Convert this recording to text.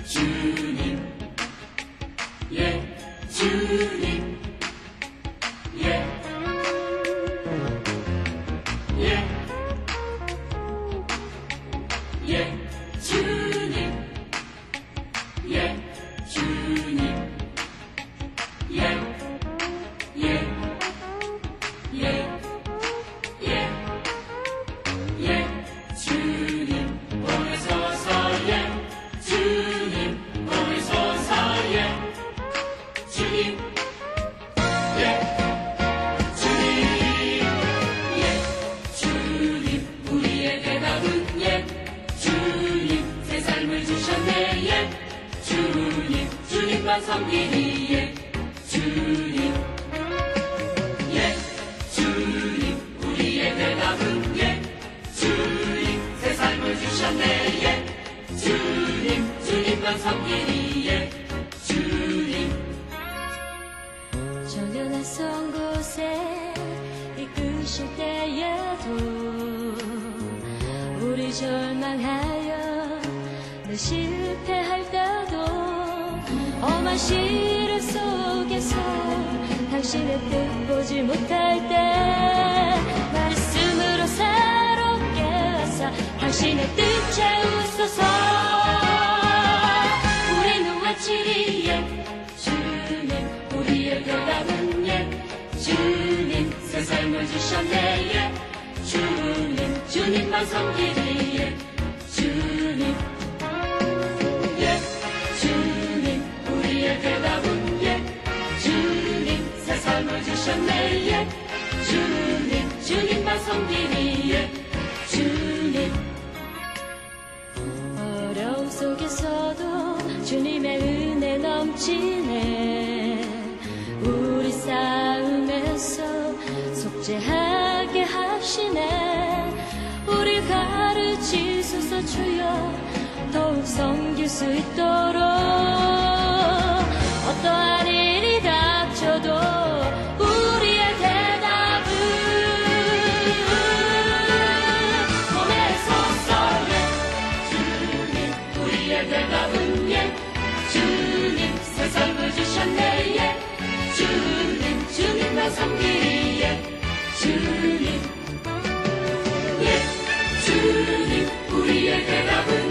주님, 예, 주님, 예, 예, 예, 주님, 예, 주님, 예, 예, 예, 예, 예, 주님, 보내소서, 예, 주님, 보내소서, 예, 주님, 예, 주님, 예, 주님, 우리의 대답은 예, 주님, 새 삶을 주셨네, 예, 주님, 주님만 섬기니, 예, 주님, 예, 주님, 우리의 대답은 예, 주님, 새 삶을 주셨네, 예, 주님, 주님만 섬기니, 예, 주님. 전혀 낯선 곳에 이끄실 때에도 우리 절망하여 늘 실패할 때도 험한 시련 속에서 당신의 뜻 보지 못할 때 말씀으로 새롭게 하사 당신의 뜻 채우소서. 우리는 외치리 예, 주님, 우리의 대답은 예, 주님, 새 삶을 주셨네, 예, 주님, 주님만 섬기리, 예, 주님, 예, 주님, 우리의 대답은 예, 주님, 새 삶을 주셨네, 예, 주님, 주님만 섬기리, 예, 주님. 어려움 속에서도 주님의 은혜 넘치네. 우리 싸움에서 속죄하게 하시네. 우리 가르치소서 주여 더욱 섬길 수 있도록. 어떠한 일이 닥쳐도 우리의 대답은 보내소서 예, 주님, 우리의 대답은 예, 주님, 새 삶을 주셨네, 예, 주님, 주님만 섬기리, 예, 주님, 예, 주님, 우리의 대답은